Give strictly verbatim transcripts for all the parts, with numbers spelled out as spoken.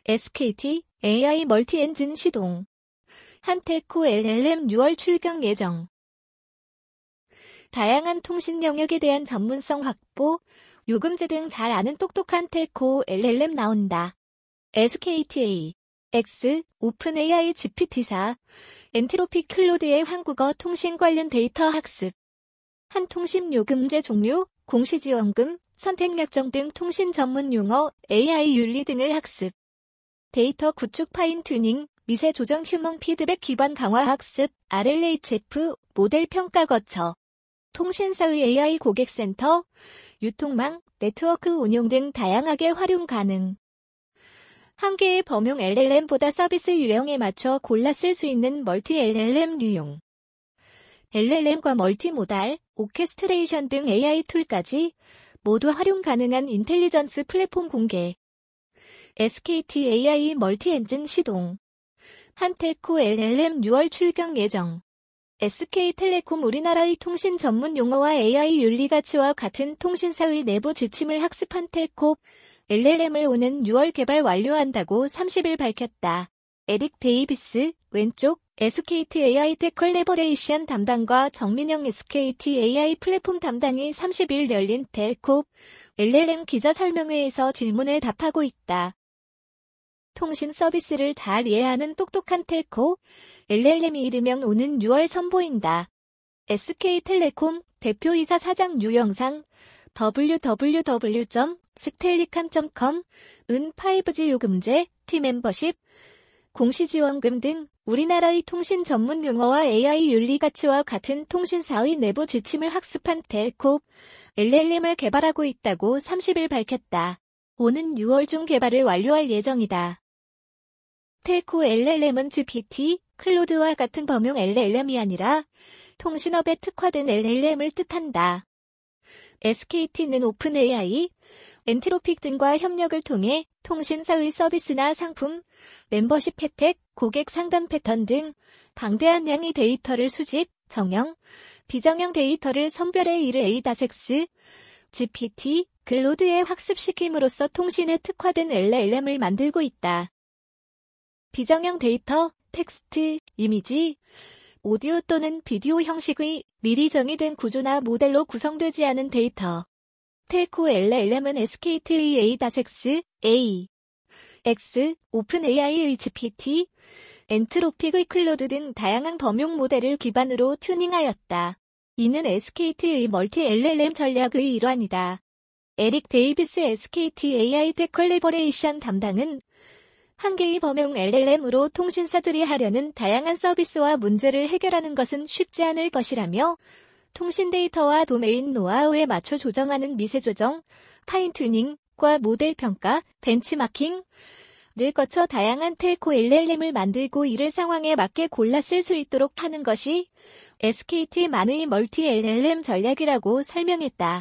에스케이티 에이아이 멀티 엔진 시동. 한텔코 엘엘엠 유월 출격 예정. 다양한 통신 영역에 대한 전문성 확보, 요금제 등 잘 아는 똑똑한 텔코 엘엘엠 나온다. 에스케이티 에이엑스, 오픈에이아이 지피티사, 엔트로픽 클로드의 한국어 통신 관련 데이터 학습. 한통신 요금제 종류, 공시지원금, 선택 약정 등 통신 전문 용어, 에이아이 윤리 등을 학습. 데이터 구축 파인 튜닝, 미세 조정 휴먼 피드백 기반 강화 학습, 알엘에이치에프, 모델 평가 거쳐. 통신사의 에이아이 고객센터, 유통망, 네트워크 운용 등 다양하게 활용 가능. 한 개의 범용 엘엘엠보다 서비스 유형에 맞춰 골라 쓸 수 있는 멀티 엘엘엠 유용. 엘엘엠과 멀티모달, 오케스트레이션 등 에이아이 툴까지 모두 활용 가능한 인텔리전스 플랫폼 공개. 에스케이티 에이아이 멀티 엔진 시동. 한텔코 엘엘엠 유월 출격 예정. 에스케이텔레콤 우리나라의 통신 전문 용어와 에이아이 윤리 가치와 같은 통신사의 내부 지침을 학습한 텔코 엘엘엠을 오는 유월 개발 완료한다고 삼십일 밝혔다. 에릭 데이비스, 왼쪽, 에스케이티 에이아이 텍 컬래버레이션 담당과 정민영 에스케이티 에이아이 플랫폼 담당이 삼십일 열린 텔코 엘엘엠 기자 설명회에서 질문에 답하고 있다. 통신 서비스를 잘 이해하는 똑똑한 텔코 엘엘엠이 이르면 오는 유월 선보인다. 에스케이텔레콤 대표이사 사장 유영상 더블유 더블유 더블유 점 스텔리캄 점 컴 은 파이브지 요금제, T 멤버십, 공시지원금 등 우리나라의 통신 전문 용어와 에이아이 윤리 가치와 같은 통신사의 내부 지침을 학습한 텔코 엘엘엠을 개발하고 있다고 삼십일 밝혔다. 오는 유월 중 개발을 완료할 예정이다. 텔코 엘엘엠은 지피티, 클로드와 같은 범용 엘엘엠이 아니라 통신업에 특화된 엘엘엠을 뜻한다. 에스케이티는 오픈에이아이, 엔트로픽 등과 협력을 통해 통신사의 서비스나 상품, 멤버십 혜택, 고객 상담 패턴 등 방대한 양의 데이터를 수집, 정형, 비정형 데이터를 선별해 이를 에이다섹스, 지피티, 클로드에 학습시킴으로써 통신에 특화된 엘엘엠을 만들고 있다. 비정형 데이터, 텍스트, 이미지, 오디오 또는 비디오 형식의 미리 정의된 구조나 모델로 구성되지 않은 데이터. 텔코 엘엘엠은 에스케이티의 에이다섹스, 에이, X, 오픈에이아이의 지피티, 엔트로픽의 클로드 등 다양한 범용 모델을 기반으로 튜닝하였다. 이는 에스케이티의 멀티 엘엘엠 전략의 일환이다. 에릭 데이비스 에스케이티 에이아이 텍 컬래버레이션 담당은 한 개의 범용 엘엘엠으로 통신사들이 하려는 다양한 서비스와 문제를 해결하는 것은 쉽지 않을 것이라며 통신 데이터와 도메인 노하우에 맞춰 조정하는 미세 조정, 파인 튜닝과 모델 평가, 벤치마킹을 거쳐 다양한 텔코 엘엘엠을 만들고 이를 상황에 맞게 골라 쓸 수 있도록 하는 것이 에스케이티만의 멀티 엘엘엠 전략이라고 설명했다.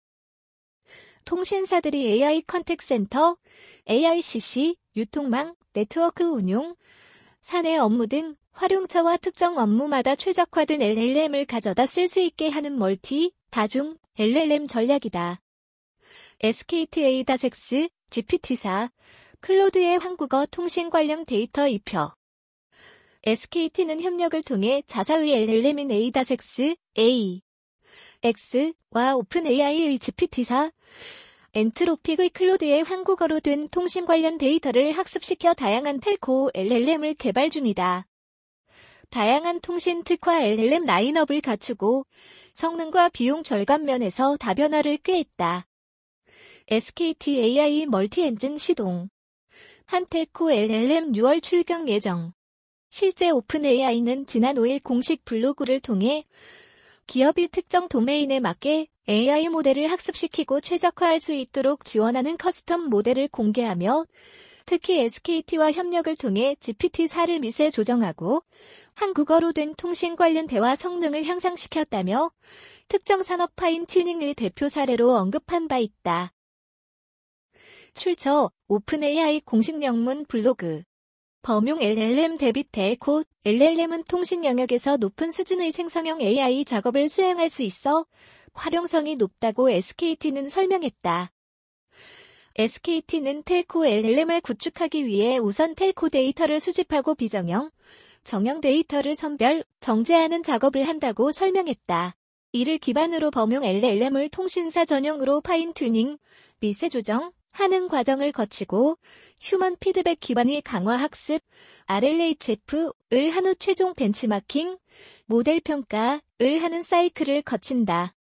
통신사들이 에이아이 컨택센터, 에이아이씨씨, 유통망, 네트워크 운용, 사내 업무 등 활용처와 특정 업무마다 최적화된 엘엘엠을 가져다 쓸 수 있게 하는 멀티, 다중, 엘엘엠 전략이다. 에스케이티 에이다섹스, 지피티사, 클로드의 한국어 통신 관련 데이터 입혀. 에스케이티는 협력을 통해 자사의 엘엘엠인 에이다섹스, 에이, X와 오픈에이아이의 지피티사, 엔트로픽의 클로드의 한국어로 된 통신 관련 데이터를 학습시켜 다양한 텔코 엘엘엠을 개발 중이다. 다양한 통신 특화 엘엘엠 라인업을 갖추고 성능과 비용 절감 면에서 다변화를 꾀했다. 에스케이티 에이아이 멀티 엔진 시동. 한텔코 엘엘엠 유월 출격 예정. 실제 오픈에이아이는 지난 오일 공식 블로그를 통해 기업이 특정 도메인에 맞게 에이아이 모델을 학습시키고 최적화할 수 있도록 지원하는 커스텀 모델을 공개하며 특히 에스케이티와 협력을 통해 지피티사를 미세 조정하고 한국어로 된 통신 관련 대화 성능을 향상시켰다며 특정 산업 파인 튜닝을 대표 사례로 언급한 바 있다. 출처 오픈에이아이 공식 영문 블로그. 범용 엘엘엠 대비 텔코 엘엘엠은 통신 영역에서 높은 수준의 생성형 에이아이 작업을 수행할 수 있어 활용성이 높다고 에스케이티는 설명했다. 에스케이티는 텔코 엘엘엠을 구축하기 위해 우선 텔코 데이터를 수집하고 비정형, 정형 데이터를 선별, 정제하는 작업을 한다고 설명했다. 이를 기반으로 범용 엘엘엠을 통신사 전용으로 파인 튜닝, 미세 조정하는 과정을 거치고 휴먼 피드백 기반의 강화 학습, 알엘에이치에프을 한 후 최종 벤치마킹, 모델 평가를 하는 사이클을 거친다.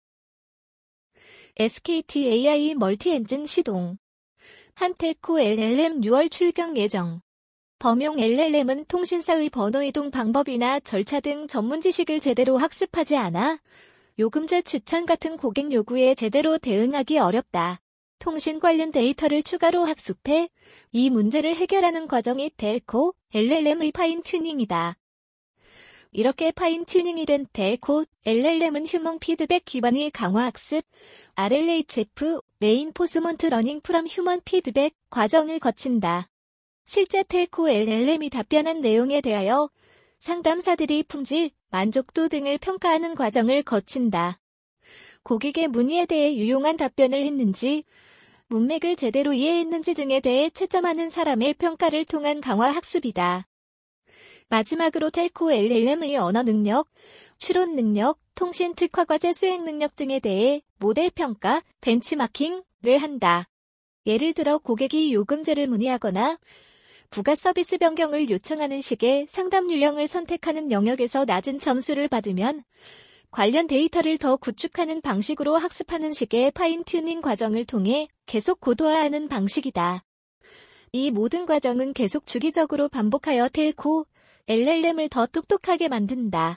에스케이티 에이아이 멀티-엔진 시동. 한 텔코 엘엘엠 유월 출격 예정. 범용 엘엘엠은 통신사의 번호 이동 방법이나 절차 등 전문 지식을 제대로 학습하지 않아 요금제 추천 같은 고객 요구에 제대로 대응하기 어렵다. 통신 관련 데이터를 추가로 학습해 이 문제를 해결하는 과정이 텔코 엘엘엠의 파인 튜닝이다. 이렇게 파인 튜닝이 된 텔코 엘엘엠은 휴먼 피드백 기반의 강화 학습, 알엘에이치에프, 레인포스먼트 러닝 프롬 휴먼 피드백 과정을 거친다. 실제 텔코 엘엘엠이 답변한 내용에 대하여 상담사들이 품질, 만족도 등을 평가하는 과정을 거친다. 고객의 문의에 대해 유용한 답변을 했는지, 문맥을 제대로 이해했는지 등에 대해 채점하는 사람의 평가를 통한 강화 학습이다. 마지막으로 텔코 엘엘엠의 언어 능력, 추론 능력, 통신 특화 과제 수행 능력 등에 대해 모델 평가, 벤치마킹을 한다. 예를 들어 고객이 요금제를 문의하거나 부가 서비스 변경을 요청하는 식의 상담 유형을 선택하는 영역에서 낮은 점수를 받으면 관련 데이터를 더 구축하는 방식으로 학습하는 식의 파인 튜닝 과정을 통해 계속 고도화하는 방식이다. 이 모든 과정은 계속 주기적으로 반복하여 텔코 엘엘엠을 더 똑똑하게 만든다.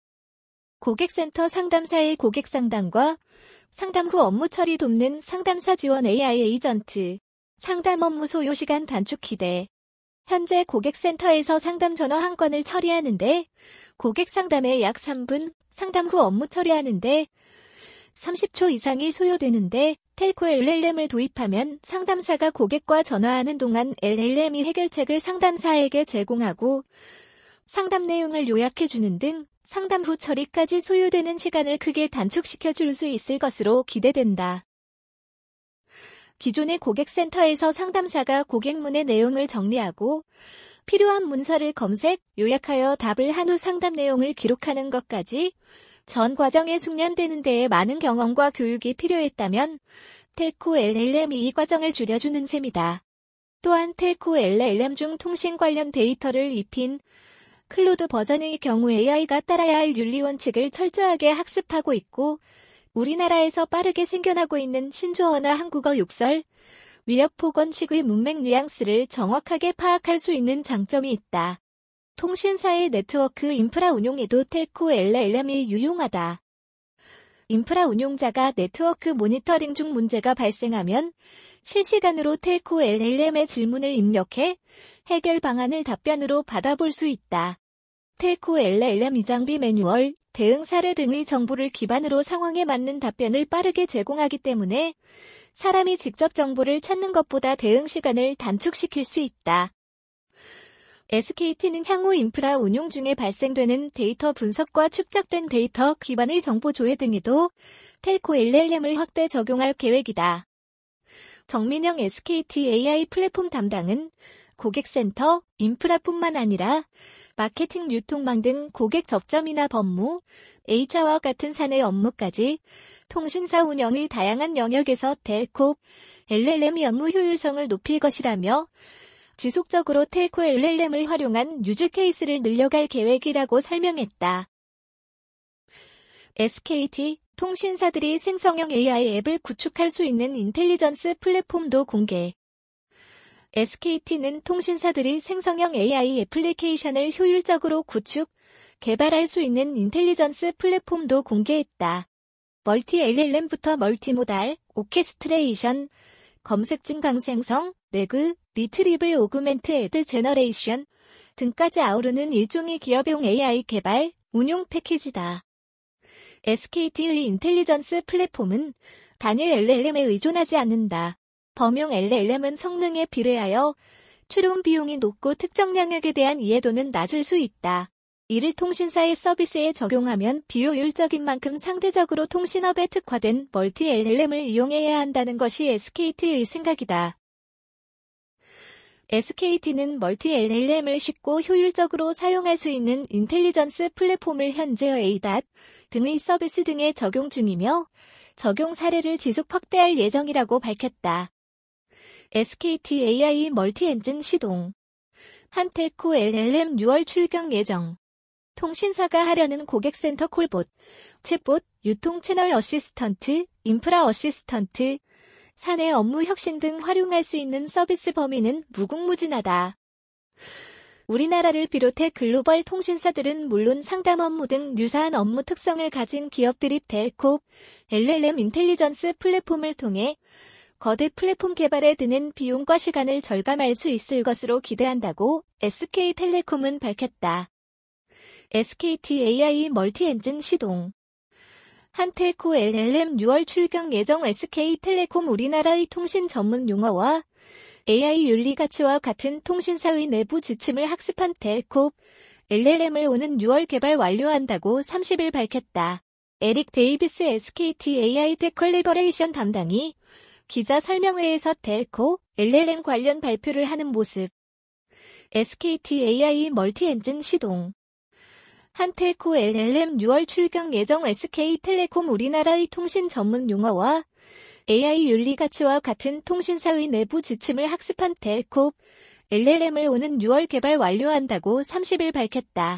고객센터 상담사의 고객 상담과 상담 후 업무 처리 돕는 상담사 지원 에이아이 에이전트, 상담 업무 소요 시간 단축 기대. 현재 고객센터에서 상담 전화 한 건을 처리하는데 고객 상담에 약 삼 분, 상담 후 업무 처리하는데 삼십 초 이상이 소요되는데 텔코 엘엘엠을 도입하면 상담사가 고객과 전화하는 동안 엘엘엠이 해결책을 상담사에게 제공하고 상담 내용을 요약해주는 등 상담 후 처리까지 소요되는 시간을 크게 단축시켜 줄 수 있을 것으로 기대된다. 기존의 고객센터에서 상담사가 고객문의 내용을 정리하고 필요한 문서를 검색, 요약하여 답을 한 후 상담 내용을 기록하는 것까지 전 과정에 숙련되는 데에 많은 경험과 교육이 필요했다면 텔코 엘엘엠이 이 과정을 줄여주는 셈이다. 또한 텔코 엘엘엠 중 통신 관련 데이터를 입힌 클로드 버전의 경우 에이아이가 따라야 할 윤리 원칙을 철저하게 학습하고 있고 우리나라에서 빠르게 생겨나고 있는 신조어나 한국어 욕설, 위협폭언식의 문맥 뉘앙스를 정확하게 파악할 수 있는 장점이 있다. 통신사의 네트워크 인프라 운용에도 텔코 엘엘엠이 유용하다. 인프라 운용자가 네트워크 모니터링 중 문제가 발생하면 실시간으로 텔코 엘엘엠의 질문을 입력해 해결 방안을 답변으로 받아볼 수 있다. 텔코 엘엘엠 이장비 매뉴얼, 대응 사례 등의 정보를 기반으로 상황에 맞는 답변을 빠르게 제공하기 때문에 사람이 직접 정보를 찾는 것보다 대응 시간을 단축시킬 수 있다. 에스케이티는 향후 인프라 운용 중에 발생되는 데이터 분석과 축적된 데이터 기반의 정보 조회 등에도 텔코 엘엘엠을 확대 적용할 계획이다. 정민영 에스케이티 에이아이 플랫폼 담당은 고객센터, 인프라뿐만 아니라 마케팅, 유통망 등 고객 접점이나 법무, 에이치아르와 같은 사내 업무까지 통신사 운영의 다양한 영역에서 텔코 엘엘엠이 업무 효율성을 높일 것이라며 지속적으로 텔코 엘엘엠을 활용한 유즈 케이스를 늘려갈 계획이라고 설명했다. 에스케이티 통신사들이 생성형 에이아이 앱을 구축할 수 있는 인텔리전스 플랫폼도 공개. 에스케이티는 통신사들이 생성형 에이아이 애플리케이션을 효율적으로 구축, 개발할 수 있는 인텔리전스 플랫폼도 공개했다. 멀티 엘엘엠부터 멀티모달, 오케스트레이션, 검색 증강 생성, 레그, 리트리블 오그멘트 애드 제너레이션 등까지 아우르는 일종의 기업용 에이아이 개발, 운용 패키지다. 에스케이티의 인텔리전스 플랫폼은 단일 엘엘엠에 의존하지 않는다. 범용 엘엘엠은 성능에 비례하여 추론 비용이 높고 특정 영역에 대한 이해도는 낮을 수 있다. 이를 통신사의 서비스에 적용하면 비효율적인 만큼 상대적으로 통신업에 특화된 멀티 엘엘엠을 이용해야 한다는 것이 에스케이티의 생각이다. 에스케이티는 멀티 엘엘엠을 쉽고 효율적으로 사용할 수 있는 인텔리전스 플랫폼을 현재 에이닷 등의 서비스 등에 적용 중이며 적용 사례를 지속 확대할 예정이라고 밝혔다. 에스케이티 에이아이 멀티 엔진 시동. 한텔코 엘엘엠 유월 출격 예정. 통신사가 하려는 고객센터 콜봇, 챗봇, 유통 채널 어시스턴트, 인프라 어시스턴트, 사내 업무 혁신 등 활용할 수 있는 서비스 범위는 무궁무진하다. 우리나라를 비롯해 글로벌 통신사들은 물론 상담 업무 등 유사한 업무 특성을 가진 기업들이 텔코, 엘엘엠 인텔리전스 플랫폼을 통해 거대 플랫폼 개발에 드는 비용과 시간을 절감할 수 있을 것으로 기대한다고 에스케이텔레콤은 밝혔다. 에스케이티 에이아이 멀티 엔진 시동. 한텔코 엘엘엠 유월 출격 예정. 에스케이텔레콤 우리나라의 통신 전문 용어와 에이아이 윤리 가치와 같은 통신사의 내부 지침을 학습한 텔코, 엘엘엠을 오는 유월 개발 완료한다고 삼십 일 밝혔다. 에릭 데이비스 에스케이티 에이아이 텍 컬래버레이션 담당이 기자 설명회에서 텔코, 엘엘엠 관련 발표를 하는 모습. 에스케이티 에이아이 멀티 엔진 시동. 한텔코 엘엘엠 유월 출격 예정. 에스케이텔레콤 우리나라의 통신 전문 용어와 에이아이 윤리 가치와 같은 통신사의 내부 지침을 학습한 텔코, 엘엘엠을 오는 유월 개발 완료한다고 삼십 일 밝혔다.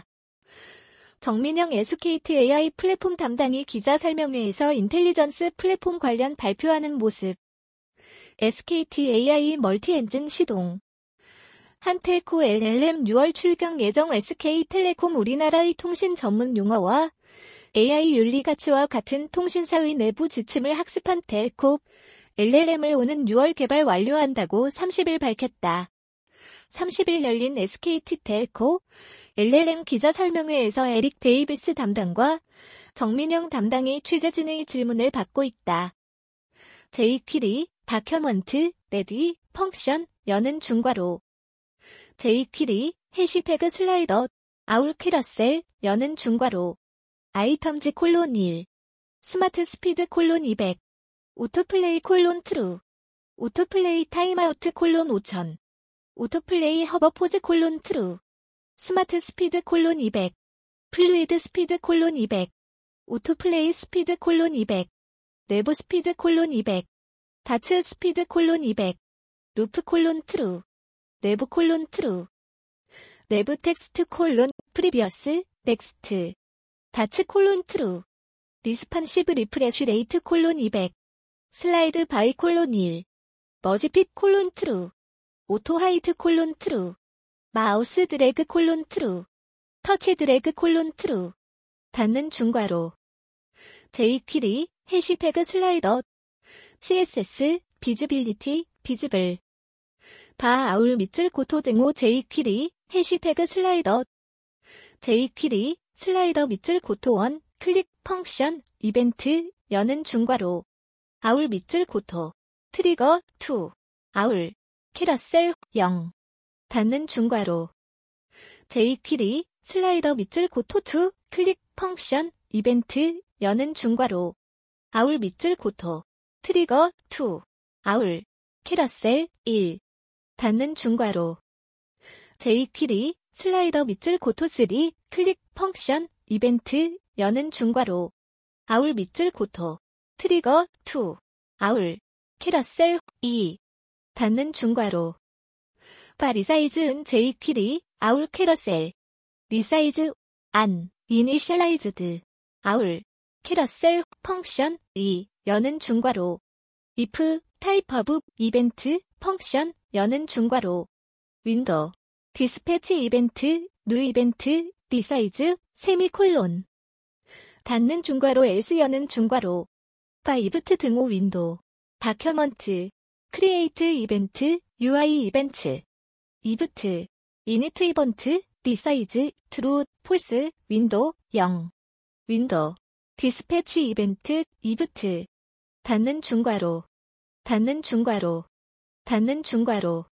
정민영 에스케이티 에이아이 플랫폼 담당이 기자 설명회에서 인텔리전스 플랫폼 관련 발표하는 모습. 에스케이티 에이아이 멀티 엔진 시동. 한텔코 엘엘엠 유월 출격 예정. 에스케이텔레콤 우리나라의 통신 전문 용어와 에이아이 윤리 가치와 같은 통신사의 내부 지침을 학습한 텔코, 엘엘엠을 오는 유월 개발 완료한다고 삼십 일 밝혔다. 삼십 일 열린 에스케이티 텔코, 엘엘엠 기자 설명회에서 에릭 데이비스 담당과 정민영 담당이 취재진의 질문을 받고 있다. 제이퀴리, 다큐먼트, 레디, 펑션, 여는 중괄호. 제이퀴리, 해시태그 슬라이더, 아울 캐러셀, 여는 중괄호. 아이텀즈 콜론 일. 스마트 스피드 콜론 이백. 오토플레이 콜론 트루. 오토플레이 타임아우트 콜론 오천. 오토플레이 허버포즈 콜론 트루. 스마트 스피드 콜론 이백. 플루이드 스피드 콜론 이백. 오토플레이 스피드 콜론 이백. 내부 스피드 콜론 이백. 다츠 스피드 콜론 이백. 루프 콜론 트루. 내부 콜론 트루. 내부 텍스트 콜론 프리비어스 넥스트. 다츠 콜론 트루. 리스판시브 리프레쉬 레이트 콜론 이백. 슬라이드 바이 콜론 일. 머지핏 콜론 트루. 오토 하이트 콜론 트루. 마우스 드래그 콜론 트루. 터치 드래그 콜론 트루. 닫는 중괄호. 제이퀴리, 해시태그 슬라이더. 씨에스에스, 비즈빌리티, 비즈블. 바 아울 밑줄 고토 등호 제이퀴리, 해시태그 슬라이더. 제이퀴리, 슬라이더 밑줄 고토 원, 클릭, 펑션, 이벤트, 여는 중괄호. 아울 밑줄 고토. 트리거, 투. 아울. 캐러셀, 영. 닫는 중괄호. 제이퀴리, 슬라이더 밑줄 고토 투, 클릭, 펑션, 이벤트, 여는 중괄호. 아울 밑줄 고토. 트리거, 투. 아울. 캐러셀, 일. 닫는 중괄호. 제이퀴리, 슬라이더 밑줄 고토 쓰리, 클릭, 펑션, 이벤트, 여는 중괄호. 아울 밑줄 고토. 트리거, 투. 아울. 캐러셀, 이. 닫는 중괄호. 바 리사이즈은 제이퀴리, 아울 캐러셀. 리사이즈, 안, 이니셜라이즈드. 아울. 캐러셀, 펑션, 이, 여는 중괄호. if, 타입 오브, 이벤트, 펑션, 여는 중괄호. 윈도우. 디스패치 이벤트, 뉴 이벤트, 리사이즈, 세미콜론. 닫는 중괄호 else 여는 중괄호. 바 이브트 등호 윈도우. 다큐먼트. 크리에이트 이벤트, 유아이 이벤트. 이브트. 이니트 이번트, 리사이즈, 트루, 폴스, 윈도우, 영. 윈도우. 디스패치 이벤트, 이브트. 닫는 중괄호. 닫는 중괄호. 닫는 중괄호.